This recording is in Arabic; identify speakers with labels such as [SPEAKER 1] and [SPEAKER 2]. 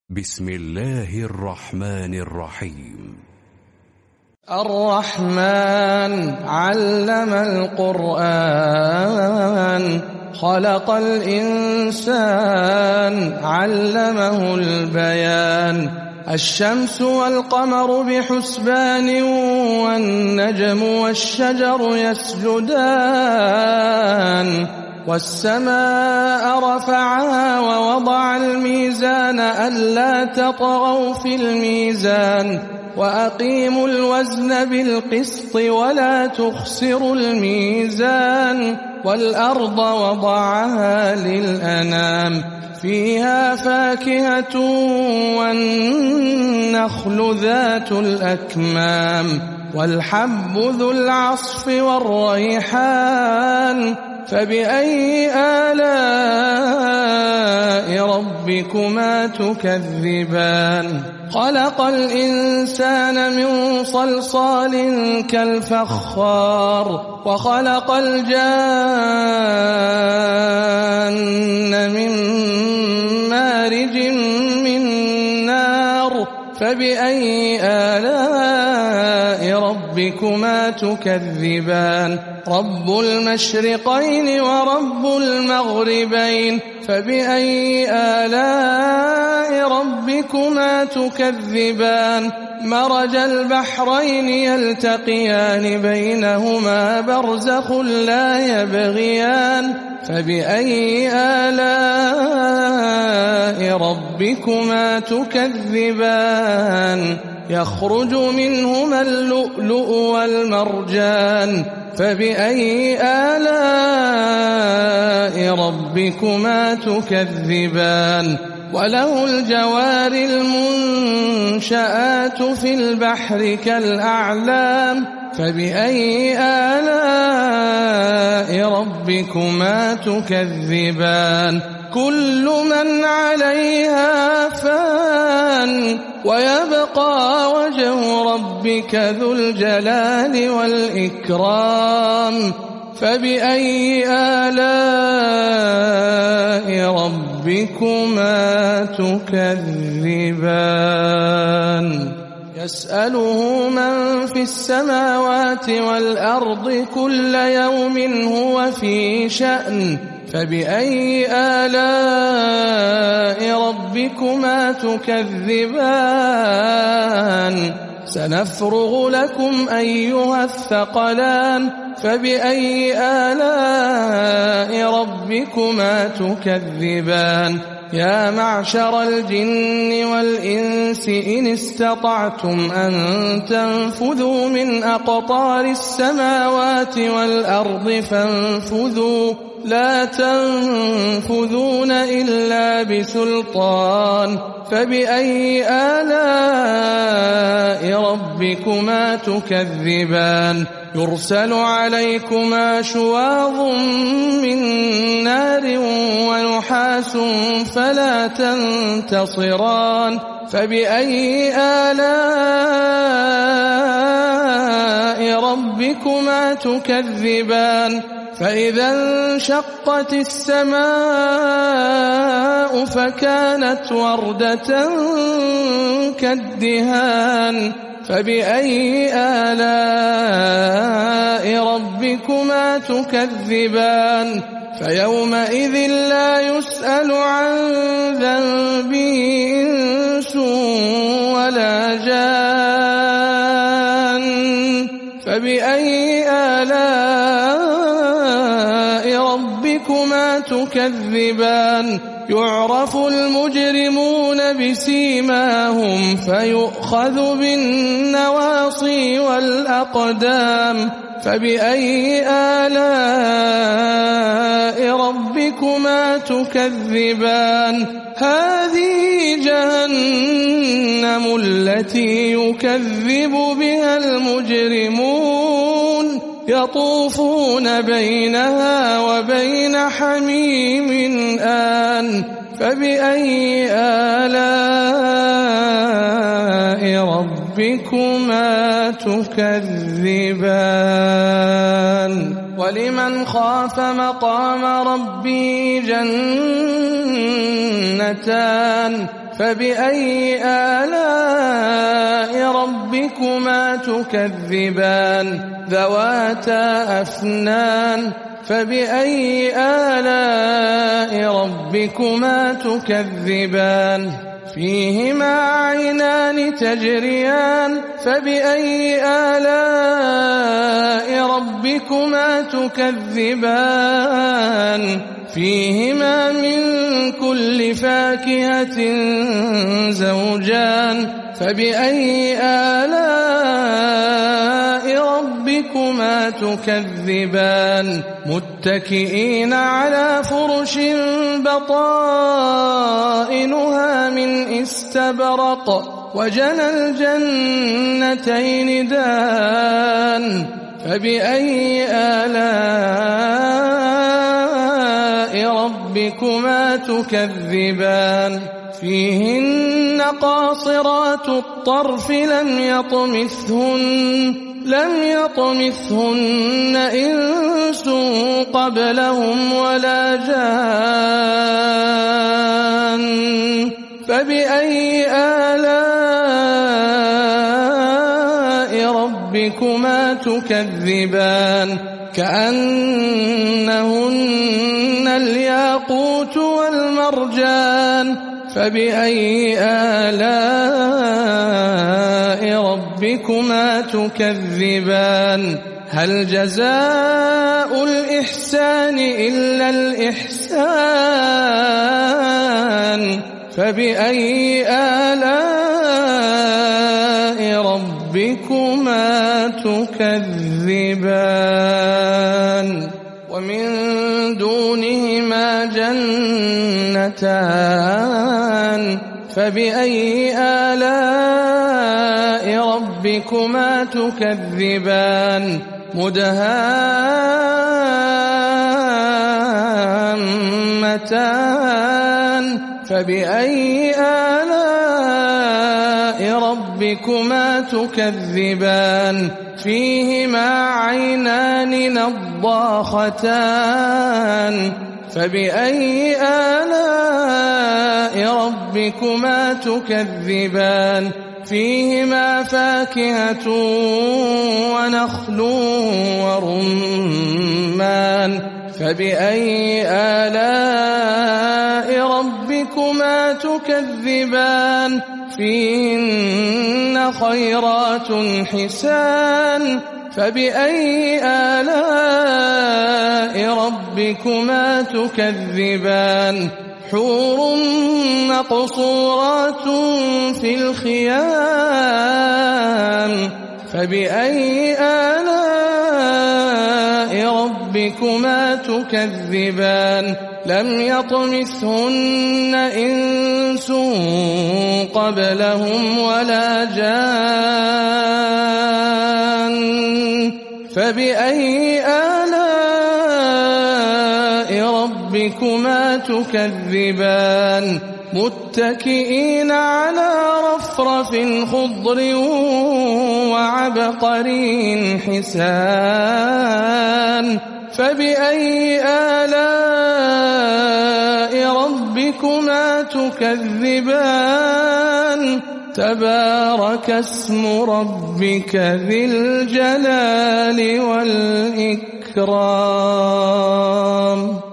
[SPEAKER 1] بسم الله الرحمن الرحيم.
[SPEAKER 2] الرحمن علم القرآن خلق الإنسان علمه البيان الشمس والقمر بحسبان والنجم والشجر يسجدان والسماء رفعها ووضع الميزان ألا تطغوا في الميزان وأقيموا الوزن بالقسط ولا تخسروا الميزان والأرض وضعها للأنام فيها فاكهة والنخل ذات الأكمام والحب ذو العصف والريحان فبأي آلاء ربكما تكذبان خلق الإنسان من صلصال كالفخار وخلق الجان من مارج من نار فبأي آلاء ربكما تكذبان رب المشرقين ورب المغربين فبأي آلاء ربكما تكذبان مرج البحرين يلتقيان بينهما برزخ لا يبغيان فبأي آلاء ربكما تكذبان يخرج منهما اللؤلؤ والمرجان فبأي آلاء ربكما تكذبان وله الجوار المنشآت في البحر كالأعلام فبأي آلاء ربكما تكذبان كل من عليها فان ويبقى وجه ربك ذو الجلال والإكرام فبأي آلاء ربكما تكذبان يسأله من في السماوات والأرض كل يوم هو في شأن فبأي آلاء ربكما تكذبان سنفرغ لكم أيها الثقلان فبأي آلاء ربكما تكذبان يا معشر الجن والإنس إن استطعتم أن تنفذوا من أقطار السماوات والأرض فانفذوا لا تنفذون إلا بسلطان فبأي آلاء ربكما تكذبان يرسل عليكما شواظ من نار ونحاس فلا تنتصران فبأي آلاء ربكما تكذبان فإذا انشقت السماء فكانت وردة كالدهان فبأي آلاء ربكما تكذبان فيومئذ لا يسأل عن ذنبه إنس ولا جان فبأي آلاء ربكما تكذبان يعرف المجرمون بسيماهم فيؤخذ بالنواصي والأقدام فبأي آلاء ربكما تكذبان هذه جهنم التي يكذب بها المجرمون يطوفون بينها وبين حميم آن فبأي آلاء ربكما تكذبان ولمن خاف مقام ربه جنتان فبأي آلاء ربكما تكذبان ذواتا أفنان فبأي آلاء ربكما تكذبان فيهما عينان تجريان فبأي آلاء ربكما تكذبان فيهما من كل فاكهة زوجان فبأي آلاء ربكما تكذبان متكئين على فرش بطائنها من استبرق وجنى الجنتين دان فبأي آلاء ربكما تكذبان فيهن قاصرات الطرف لم يطمثهن إنس قبلهم ولا جان فبأي آلاء ربكما تكذبان كأنهن الياقوت والمرجان فبأي آلاء ربكما تكذبان هل جزاء الإحسان إلا الإحسان فبأي آلاء ربكما تكذبان ومن دونهما جنتان فبأي آلاء ربكما تكذبان مدهامتان فبأي آلاء ربكما تكذبان فيهما عينان نضاختان فبأي آلاء ربكما تكذبان فيهما فاكهة ونخل ورمان فبأي آلاء ربكما تكذبان فيهن خيرات حسان فبأي آلاء ربكما تكذبان حور مقصورات في الخيام فبأي آلاء ربكما تكذبان لم يطمثهن إنس قبلهم ولا جان فبأي آلاء ربكما تكذبان متكئين على رفرف خضر وعبقري حسان فبأي آلاء ربكما تكذبان تبارك اسم ربك ذي الجلال والإكرام